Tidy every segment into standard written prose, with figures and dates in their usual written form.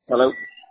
Hello?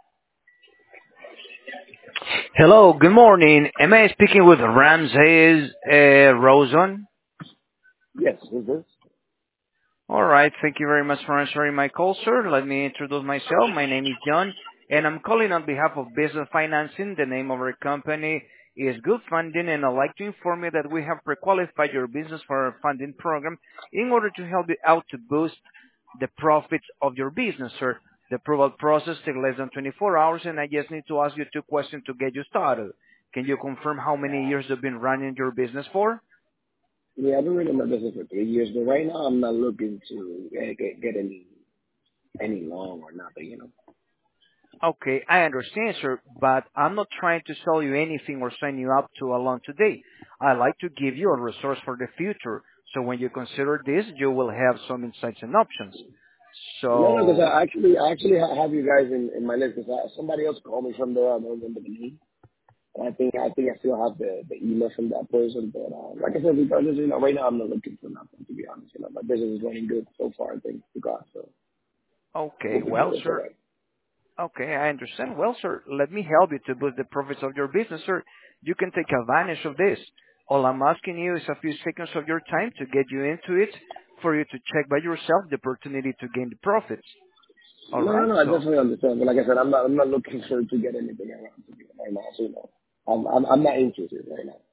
Hello, good morning. Am I speaking with Ramses Rosen? Yes, who's this? All right, thank you very much for answering my call, sir. Let me introduce myself. My name is John, and I'm calling on behalf of Business Financing. The name of our company is Good Funding, and I'd like to inform you that we have pre-qualified your business for our funding program in order to help you out to boost the profits of your business, sir. The approval process takes less than 24 hours, and I just need to ask you two questions to get you started. Can you confirm how many years you've been running your business for? Yeah, I've been running my business for 3 years, but right now I'm not looking to get any loan or nothing. Okay, I understand, sir, but I'm not trying to sell you anything or sign you up to a loan today. I like to give you a resource for the future. So when you consider this, you will have some insights and options. No, because So, I actually have you guys in my list. Because somebody else called me from there. I don't remember the name. And I think I still have the email from that person. But like I said, regardless, right now I'm not looking for nothing, to be honest. My business is running good so far, thanks to God. So okay, moving well, forward, it's all sir, right. okay, I understand. Well, sir, let me help you to boost the profits of your business, sir. You can take advantage of this. All I'm asking you is a few seconds of your time to get you into it for you to check by yourself the opportunity to gain the profits. All No, right, no, I so definitely understand. But like I said, I'm not looking for to get anything around to me right now. So I'm not interested right now.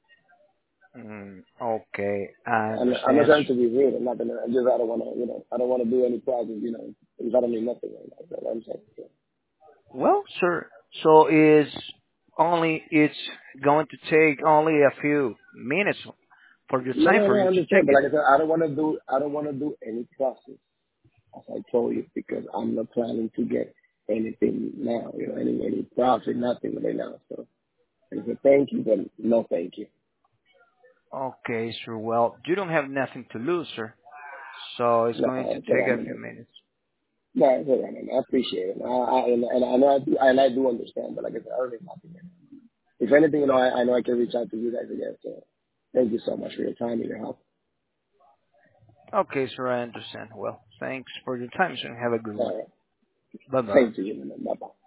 Okay, I I'm not understand. trying to be rude. I'm not gonna. I just I don't want to. I don't want to do any project. Because I don't need nothing right now. That's what I'm saying. So, Well, sir, so it's going to take only a few minutes for your time for no, you I to check understand. But it. like I said, I don't want to do any process, as I told you, because I'm not planning to get anything now. Any profit, nothing right now. So I said thank you, but no thank you. Okay, sir. Well, you don't have nothing to lose, sir. So it's No, going to it's all take right, a few man. minutes. No, it's all right, man. I appreciate it. And I know I do understand, but like I said, I don't need nothing. If anything, I know I can reach out to you guys again. So thank you so much for your time and your help. Okay, sir, I understand. Well, thanks for your time, sir. Have a good one. All right. Bye-bye. Same to you, man. Bye bye.